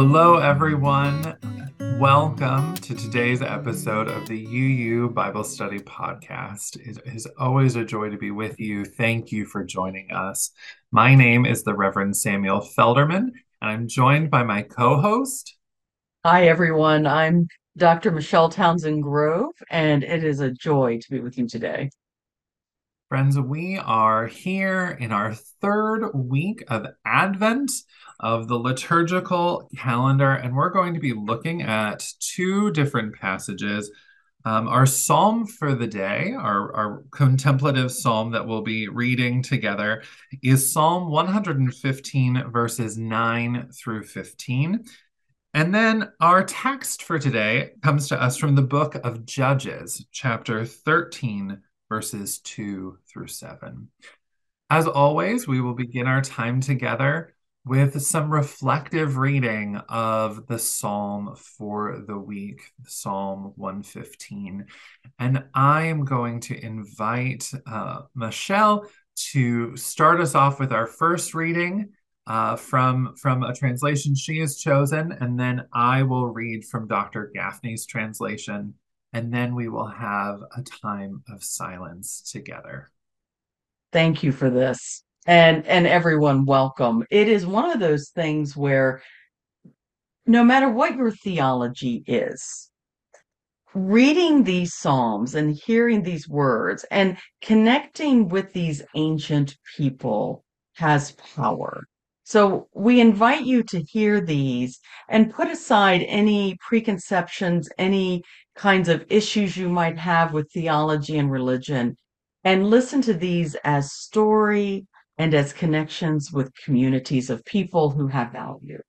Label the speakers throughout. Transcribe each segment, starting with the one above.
Speaker 1: Hello, everyone. Welcome to today's episode of the UU Bible Study Podcast. It is always a joy to be with you. Thank you for joining us. My name is the Reverend Samuel Felderman, and I'm joined by my co-host.
Speaker 2: Hi, everyone. I'm Dr. Michelle Townsend Grove, and it is a joy to be with you today.
Speaker 1: Friends, we are here in our third week of Advent of the liturgical calendar, and we're going to be looking at two different passages. Our psalm for the day, our contemplative psalm that we'll be reading together, is Psalm 115, verses 9 through 15. And then our text for today comes to us from the book of Judges, chapter 13, verses 2 through 7. As always, we will begin our time together with some reflective reading of the psalm for the week, Psalm 115. And I am going to invite Michelle to start us off with our first reading from a translation she has chosen, and then I will read from Dr. Gaffney's translation, and then we will have a time of silence together.
Speaker 2: Thank you for this. And everyone, welcome. It is one of those things where no matter what your theology is, reading these Psalms and hearing these words and connecting with these ancient people has power. So we invite you to hear these and put aside any preconceptions, any kinds of issues you might have with theology and religion, and listen to these as story and as connections with communities of people who have value.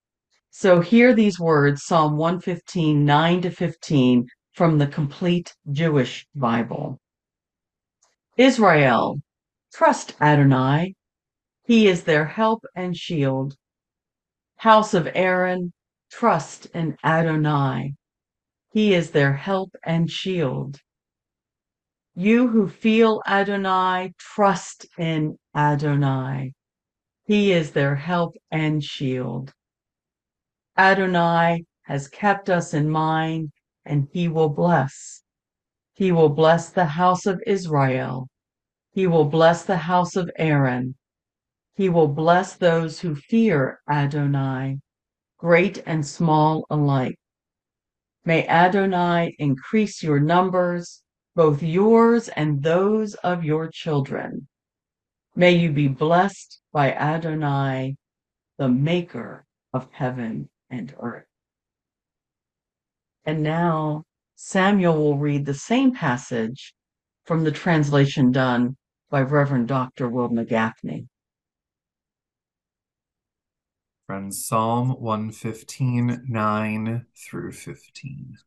Speaker 2: So hear these words, Psalm 115, 9 to 15, from the Complete Jewish Bible. Israel, trust Adonai. He is their help and shield. House of Aaron, trust in Adonai. He is their help and shield. You who feel Adonai, trust in Adonai. He is their help and shield. Adonai has kept us in mind, and he will bless. He will bless the house of Israel. He will bless the house of Aaron. He will bless those who fear Adonai, great and small alike. May Adonai increase your numbers, both yours and those of your children. May you be blessed by Adonai, the maker of heaven and earth. And now Samuel will read the same passage from the translation done by Reverend Dr. Wilma Gaffney.
Speaker 1: Friends, Psalm 115, 9 through 15.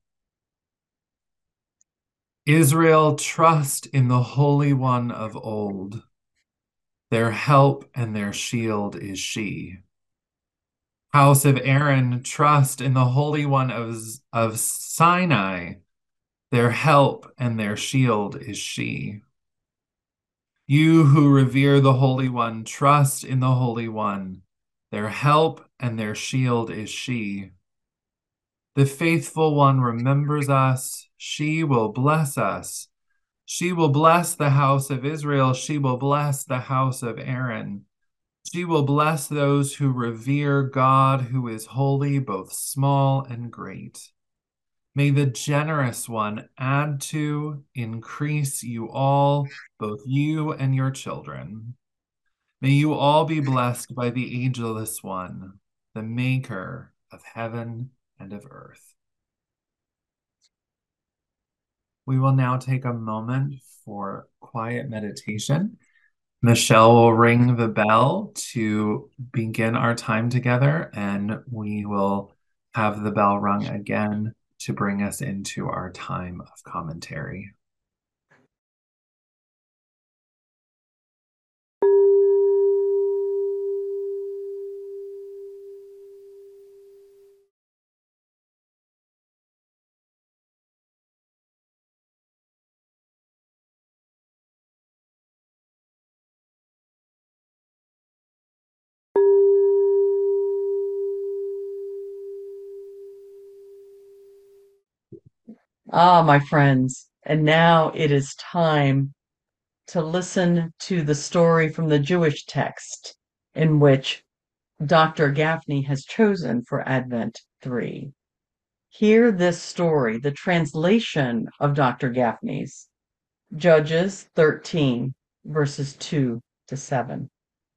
Speaker 1: Israel, trust in the Holy One of old. Their help and their shield is she. House of Aaron, trust in the Holy One of Sinai. Their help and their shield is she. You who revere the Holy One, trust in the Holy One. Their help and their shield is she. The faithful one remembers us. She will bless us. She will bless the house of Israel. She will bless the house of Aaron. She will bless those who revere God, who is holy, both small and great. May the generous one add to, increase you all, both you and your children. May you all be blessed by the ageless one, the maker of heaven and of earth. We will now take a moment for quiet meditation. Michelle will ring the bell to begin our time together, and we will have the bell rung again to bring us into our time of commentary.
Speaker 2: Ah, my friends, and now it is time to listen to the story from the Jewish text in which Dr. Gaffney has chosen for Advent 3. Hear this story, the translation of Dr. Gaffney's, Judges 13, verses 2 to 7.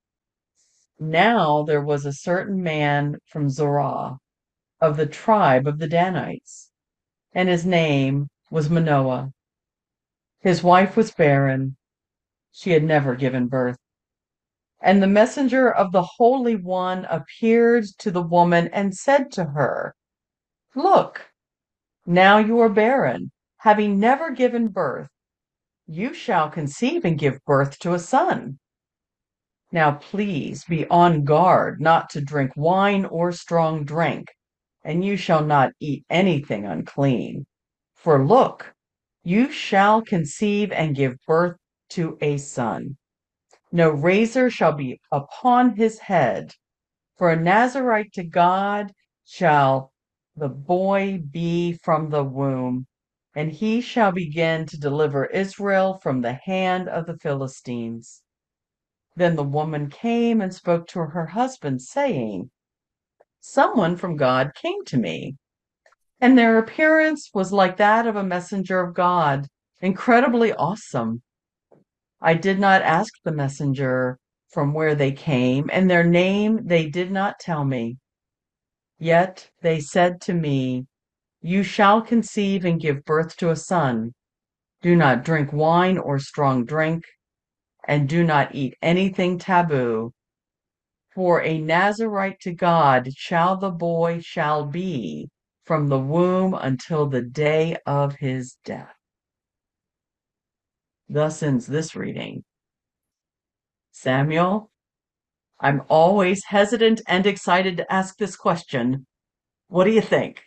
Speaker 2: Now there was a certain man from Zorah of the tribe of the Danites, and his name was Manoah. His wife was barren, she had never given birth. And the messenger of the Holy One appeared to the woman and said to her, Look, now you are barren, having never given birth. You shall conceive and give birth to a son. Now please be on guard not to drink wine or strong drink, and you shall not eat anything unclean. For look, you shall conceive and give birth to a son. No razor shall be upon his head. For a Nazarite to God shall the boy be from the womb, and he shall begin to deliver Israel from the hand of the Philistines. Then the woman came and spoke to her husband, saying, Someone from God came to me, and their appearance was like that of a messenger of God, incredibly awesome. I did not ask the messenger from where they came, and their name they did not tell me. Yet they said to me, You shall conceive and give birth to a son. Do not drink wine or strong drink, and do not eat anything taboo. For a Nazarite to God shall the boy shall be from the womb until the day of his death. Thus ends this reading. Samuel, I'm always hesitant and excited to ask this question. What do you think?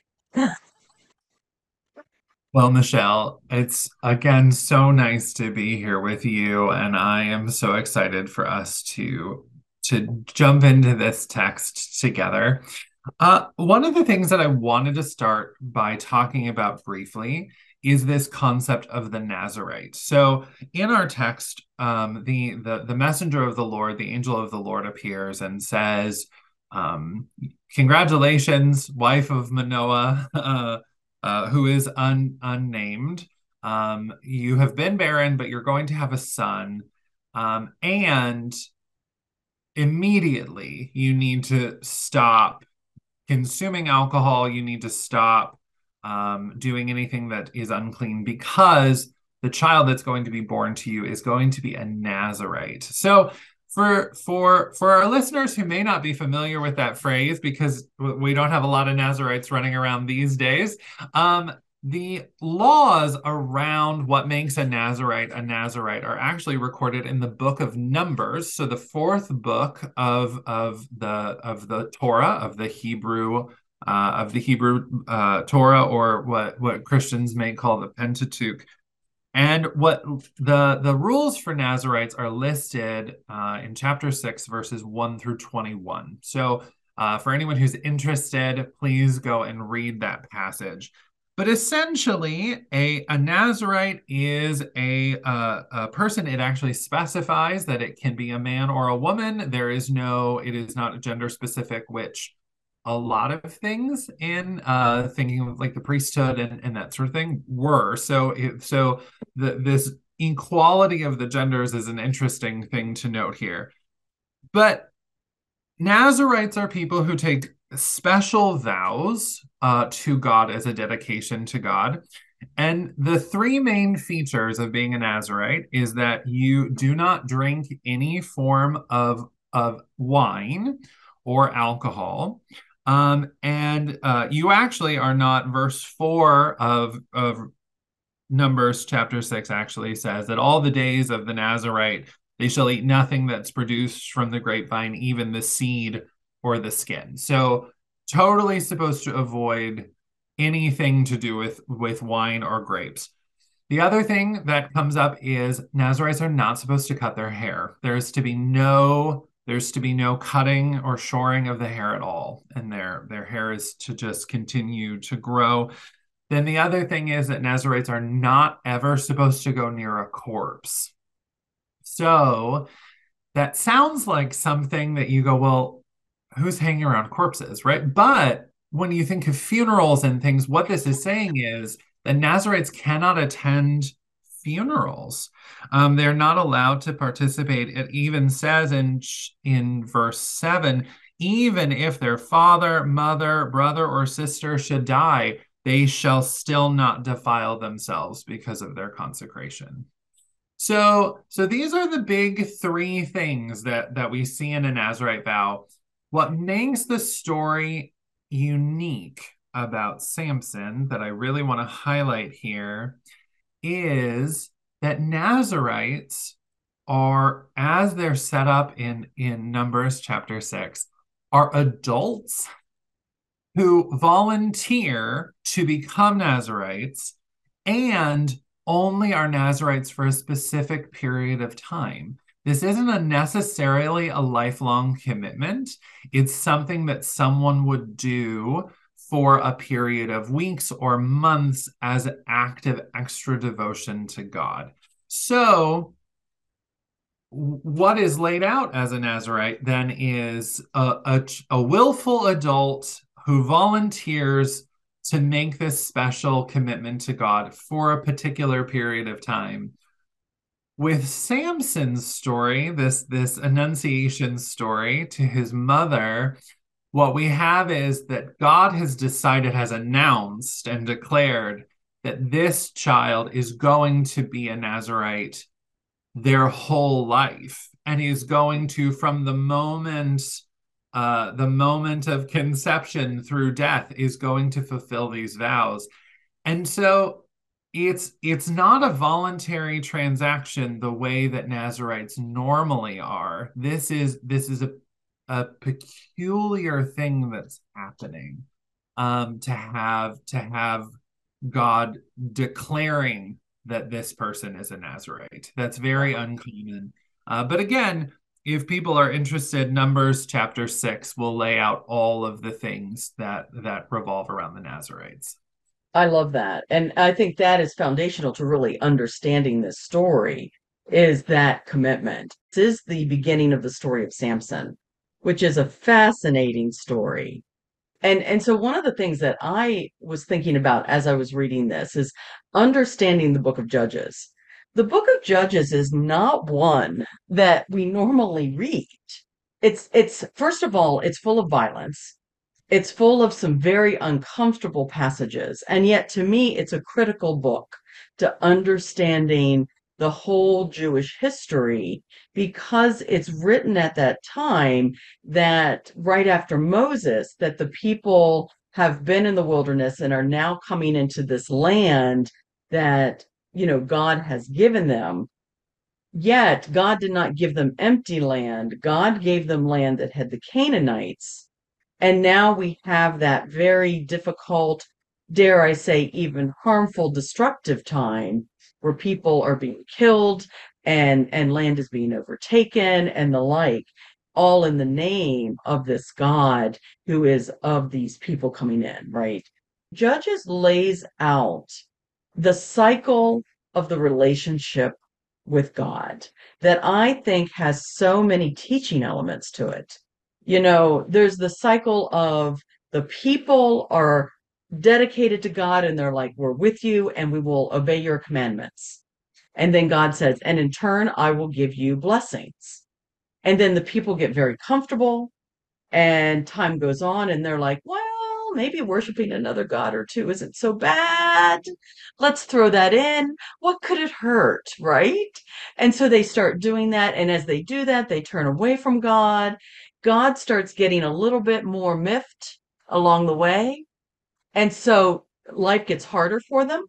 Speaker 1: Well, Michelle, it's again so nice to be here with you, and I am so excited for us to jump into this text together. One of the things that I wanted to start by talking about briefly is this concept of the Nazarite. So in our text, the messenger of the Lord, the angel of the Lord appears and says, "Congratulations, wife of Manoah, who is unnamed. You have been barren, but you're going to have a son, and immediately you need to stop consuming alcohol, you need to stop doing anything that is unclean because the child that's going to be born to you is going to be a Nazarite. So for our listeners who may not be familiar with that phrase, because we don't have a lot of Nazarites running around these days, the laws around what makes a Nazarite are actually recorded in the book of Numbers, so the fourth book of the Torah, of the Hebrew Torah, or what Christians may call the Pentateuch. And what the rules for Nazarites are listed in chapter 6, verses 1 through 21. So for anyone who's interested, please go and read that passage. But essentially, a Nazarite is a person. It actually specifies that it can be a man or a woman. It is not gender specific, which a lot of things in thinking of like the priesthood and that sort of thing were. This equality of the genders is an interesting thing to note here. But Nazarites are people who take special vows to God as a dedication to God. And the three main features of being a Nazarite is that you do not drink any form of wine or alcohol. And you actually are not, verse 4 of Numbers chapter 6 actually says that all the days of the Nazarite, they shall eat nothing that's produced from the grapevine, even the seed or the skin. So totally supposed to avoid anything to do with wine or grapes. The other thing that comes up is Nazarites are not supposed to cut their hair. There's to be no cutting or shoring of the hair at all, and their hair is to just continue to grow. then the other thing is that Nazarites are not ever supposed to go near a corpse. So that sounds like something that you go, well, who's hanging around corpses, right? But when you think of funerals and things, what this is saying is that Nazarites cannot attend funerals. They're not allowed to participate. It even says in verse 7, even if their father, mother, brother, or sister should die, they shall still not defile themselves because of their consecration. So these are the big three things that we see in a Nazarite vow. What makes the story unique about Samson that I really want to highlight here is that Nazarites are, as they're set up in Numbers chapter 6, are adults who volunteer to become Nazarites and only are Nazarites for a specific period of time. This isn't necessarily a lifelong commitment. It's something that someone would do for a period of weeks or months as an act of extra devotion to God. So, what is laid out as a Nazarite then is a willful adult who volunteers to make this special commitment to God for a particular period of time. With Samson's story, this annunciation story to his mother, what we have is that God has announced and declared that this child is going to be a Nazarite their whole life, and he's going to, from the moment of conception through death, is going to fulfill these vows. And so it's not a voluntary transaction the way that Nazarites normally are. This is a peculiar thing that's happening, to have God declaring that this person is a Nazarite. That's very uncommon. But again, if people are interested, Numbers chapter 6 will lay out all of the things that revolve around the Nazarites.
Speaker 2: I love that. And I think that is foundational to really understanding this story is that commitment. This is the beginning of the story of Samson, which is a fascinating story. And so one of the things that I was thinking about as I was reading this is understanding the book of Judges. The book of Judges is not one that we normally read. It's first of all, it's full of violence. It's full of some very uncomfortable passages. And yet, to me, it's a critical book to understanding the whole Jewish history because it's written at that time that right after Moses, that the people have been in the wilderness and are now coming into this land that, God has given them. Yet, God did not give them empty land. God gave them land that had the Canaanites, and now we have that very difficult, dare I say, even harmful, destructive time where people are being killed and land is being overtaken and the like, all in the name of this God who is of these people coming in, right? Judges lays out the cycle of the relationship with God that I think has so many teaching elements to it. There's the cycle of the people are dedicated to God and they're like, we're with you and we will obey your commandments. And then God says, and in turn, I will give you blessings. And then the people get very comfortable and time goes on and they're like, well, maybe worshiping another god or two isn't so bad. Let's throw that in. What could it hurt, right? And so they start doing that. And as they do that, they turn away from God. God starts getting a little bit more miffed along the way. And so life gets harder for them.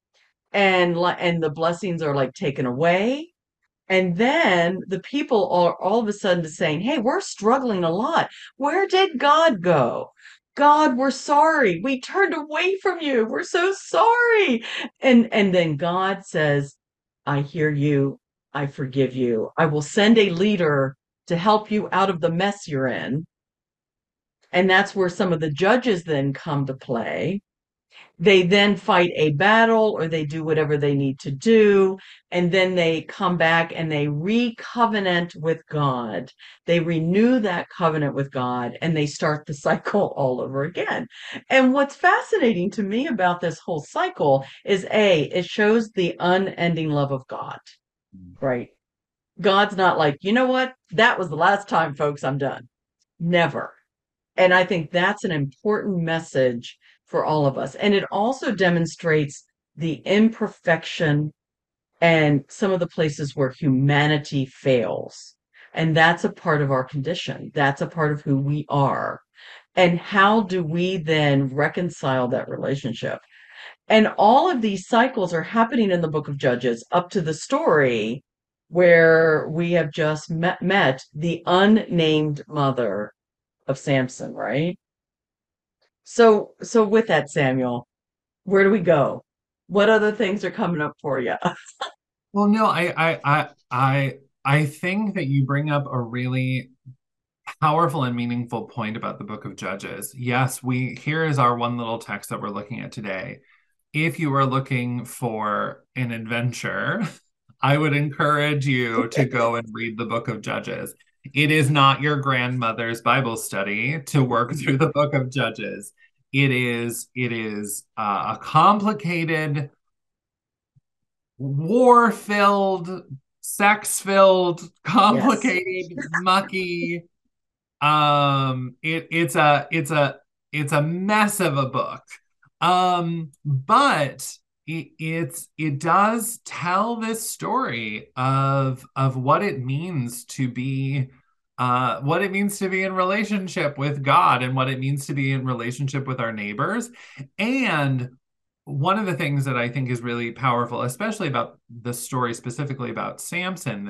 Speaker 2: And the blessings are like taken away. And then the people are all of a sudden saying, hey, we're struggling a lot. Where did God go? God, we're sorry. We turned away from you. We're so sorry. And then God says, I hear you. I forgive you. I will send a leader to help you out of the mess you're in. And that's where some of the judges then come to play. They then fight a battle or they do whatever they need to do. And then they come back and they re-covenant with God. They renew that covenant with God and they start the cycle all over again. And what's fascinating to me about this whole cycle is it shows the unending love of God, right? God's not like, you know what? That was the last time, folks. I'm done. Never. And I think that's an important message for all of us. And it also demonstrates the imperfection and some of the places where humanity fails. And that's a part of our condition. That's a part of who we are. And how do we then reconcile that relationship? And all of these cycles are happening in the book of Judges up to the story where we have just met the unnamed mother of Samson, right? So with that, Samuel, where do we go? What other things are coming up for you?
Speaker 1: Well, no, I think that you bring up a really powerful and meaningful point about the Book of Judges. Yes, here is our one little text that we're looking at today. If you are looking for an adventure, I would encourage you to go and read the Book of Judges. It is not your grandmother's Bible study to work through the Book of Judges. It is a complicated, war-filled, sex-filled,
Speaker 2: Yes.
Speaker 1: complicated, mucky. It's a mess of a book. But it does tell this story of what it means to be in relationship with God and what it means to be in relationship with our neighbors. And one of the things that I think is really powerful, especially about the story specifically about Samson,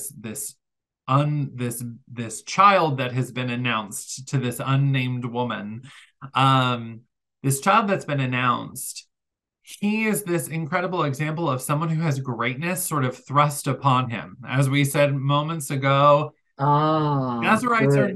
Speaker 1: this child that has been announced to this unnamed woman, um, this child that's been announced, he is this incredible example of someone who has greatness sort of thrust upon him. As we said moments ago,
Speaker 2: Ah,
Speaker 1: Nazarites are
Speaker 2: good.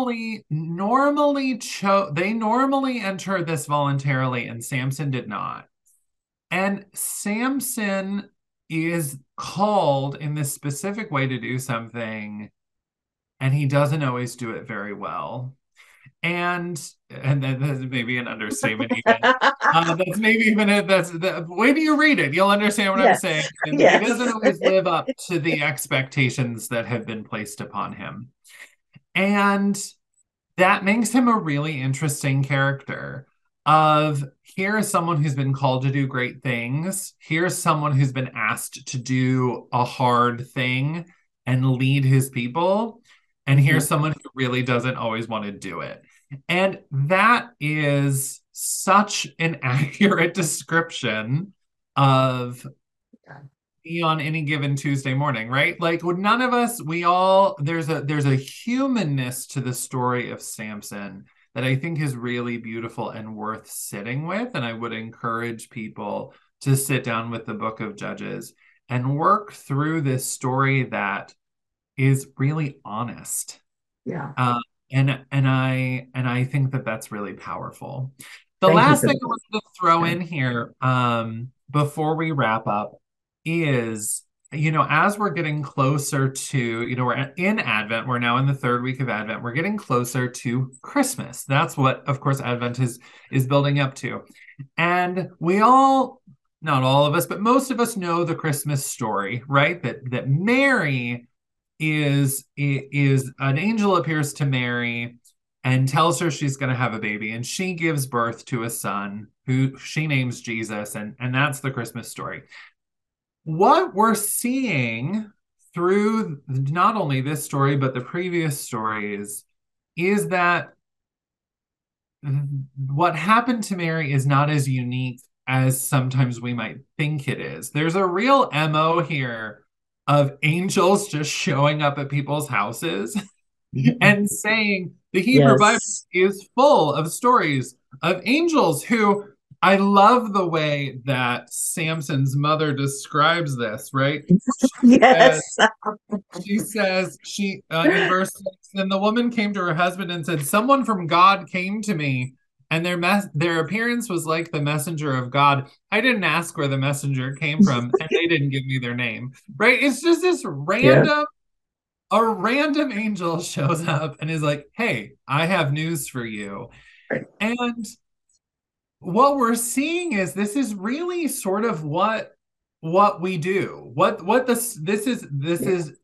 Speaker 1: they normally enter this voluntarily, and Samson did not. And Samson is called in this specific way to do something, and he doesn't always do it very well. And that's maybe an understatement even. That's maybe even a, that's the way you read it, you'll understand what I'm saying.
Speaker 2: Yes.
Speaker 1: And he
Speaker 2: Yes.
Speaker 1: doesn't always live up to the expectations that have been placed upon him. And that makes him a really interesting character of here's someone who's been called to do great things. Here's someone who's been asked to do a hard thing and lead his people. And here's
Speaker 2: Mhm.
Speaker 1: someone who really doesn't always want to do it. And that is such an accurate description of me on any given Tuesday morning, right? Like none of us, we all there's a humanness to the story of Samson that I think is really beautiful and worth sitting with. And I would encourage people to sit down with the Book of Judges and work through this story that is really honest.
Speaker 2: Yeah.
Speaker 1: Uh, and I think that that's really powerful. The
Speaker 2: Thank you
Speaker 1: last
Speaker 2: for
Speaker 1: thing I
Speaker 2: that.
Speaker 1: wanted to throw in here, before we wrap up is, as we're getting closer to, we're in Advent, we're now in the third week of Advent, we're getting closer to Christmas. That's what, of course, Advent is building up to. And we all, not all of us, but most of us know the Christmas story, right? That Mary is an angel appears to Mary and tells her she's going to have a baby, and she gives birth to a son who she names Jesus, and that's the Christmas story. What we're seeing through not only this story but the previous stories is that what happened to Mary is not as unique as sometimes we might think it is. There's a real MO here of angels just showing up at people's houses and saying the Hebrew Bible
Speaker 2: Yes.
Speaker 1: is full of stories of angels who I love the way that Samson's mother describes this, right? Says,
Speaker 2: Yes.
Speaker 1: she says, in verse 6, then the woman came to her husband and said, someone from God came to me. and their appearance was like the messenger of God. I didn't ask where the messenger came from, and they didn't give me their name. Right? It's just this
Speaker 2: Yeah.
Speaker 1: a random angel shows up and is like, "Hey, I have news for you."
Speaker 2: Right.
Speaker 1: And what we're seeing is this is really sort of what we do. What this
Speaker 2: Yeah.
Speaker 1: is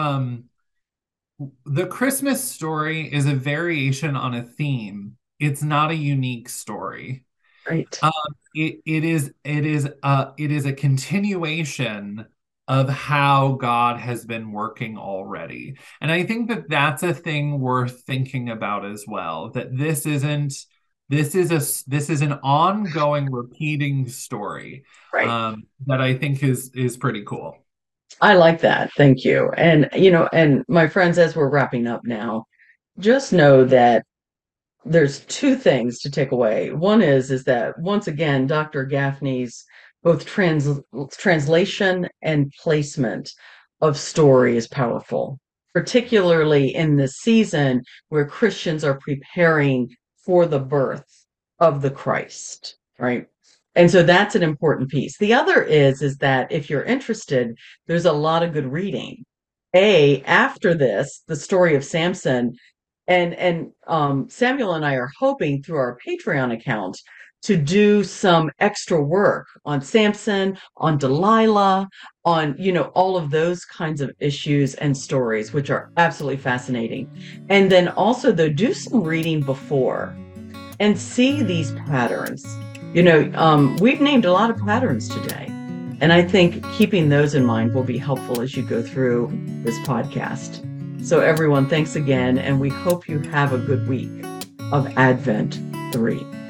Speaker 1: the Christmas story is a variation on a theme. It's not a unique story.
Speaker 2: Right.
Speaker 1: Um, it is a continuation of how God has been working already. And I think that that's a thing worth thinking about as well, that this is an ongoing repeating story
Speaker 2: Right.
Speaker 1: that I think is pretty cool.
Speaker 2: I like that. Thank you. And, and my friends, as we're wrapping up now, just know that there's two things to take away. One is that once again, Dr. Gaffney's both translation and placement of story is powerful, particularly in this season where Christians are preparing for the birth of the Christ, right? And so that's an important piece. The other is that if you're interested, there's a lot of good reading. After this, the story of Samson and Samuel and I are hoping through our Patreon account to do some extra work on Samson, on Delilah, on all of those kinds of issues and stories, which are absolutely fascinating. And then also though, do some reading before and see these patterns. We've named a lot of patterns today. And I think keeping those in mind will be helpful as you go through this podcast. So, everyone, thanks again. And we hope you have a good week of Advent 3.